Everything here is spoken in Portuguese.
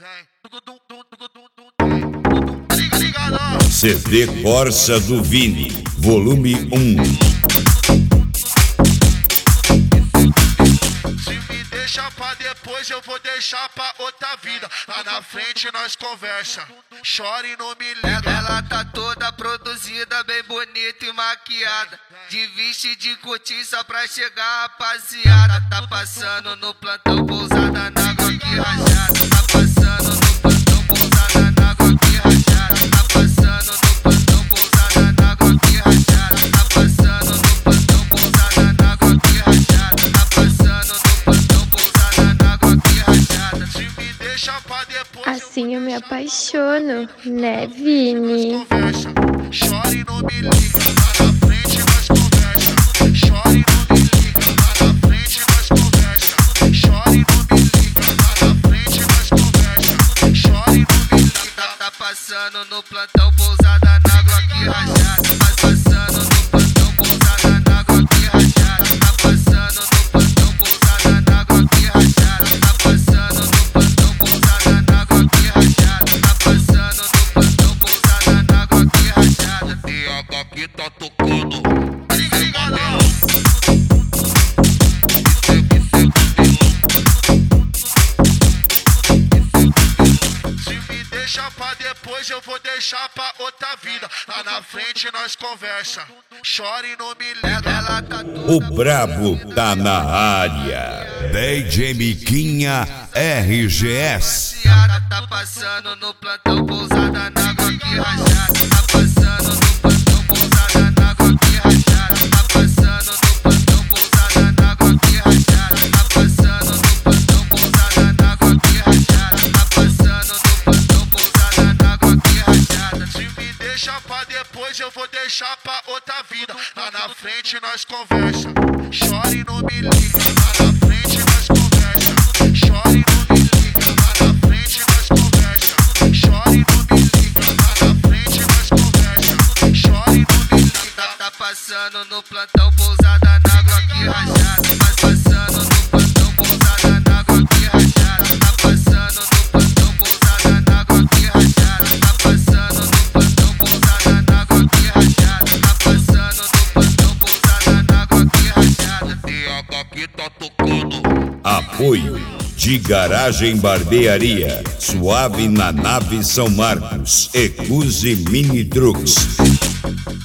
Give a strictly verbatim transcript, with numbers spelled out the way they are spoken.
C D Corsa do Vini, volume um. Deixa pra depois, eu vou deixar pra outra vida. Lá na frente nós conversa, chora e não me liga. Ela tá toda produzida, bem bonita e maquiada, de veste de cortiça pra chegar, rapaziada. Tá passando no plantão, pousada na água que rajada. Tá passando no plantão, pousada na água que rajada. Tá passando no plantão, pousada na água que rajada. Tá passando no plantão, pousada na água que rajada. Tá passando no plantão, pousada na água que rajada. Se me deixa pra depois, Assim eu me apaixono, né, Vini? conversa, chora e não me liga. Lá na frente nós conversa, chora e não me liga. Lá na frente nós conversa, chora e não me liga. Lá na frente nós conversa, chora e não me liga. Tá, tá passando no plantão, pousada na água que rajada. Tá passando no plantão, pousada na água que rajada. Tá passando no plantão, pousada na água que rajada. Tá passando no plantão, pousada na água que rajada. Tá passando no plantão, pousada na água que rajada. E a aqui tá tocando. Se me deixa pra depois, eu vou deixar pra outra vida. Lá na frente nós conversa, chora e não me liga. Ela tá O brabo tá na área. D J Miquinha R G S. Tá passando no plantão, pousada na água que rajada. Tá passando no plantão, pousada na água que rajada. Tá passando no plantão, pousada na água que rajada. Tá passando no plantão, pousada na água que rajada. Tá passando no plantão, pousada na água que rajada. Se me deixa pra depois, eu vou deixar pra outra vida. Lá na frente nós conversa, chora e não me liga. Lá na frente nós conversa, chora e não me liga. Lá na frente nós conversa, chora e não me liga. Lá na frente nós conversa, chora e não me liga. Tá, tá passando no plantão, pousada na água que rajada. Tá passando no plantão, pousada na água que rajada. Tá passando no plantão, pousada na água que rajada. Tá passando no plantão, pousada na água que rajada. Tá passando no plantão, pousada na água que rajada. E a aqui tá tocando. Apoio de Garagem Barbearia, Suave na Nave São Marcos, Ecuse Mini Trucks.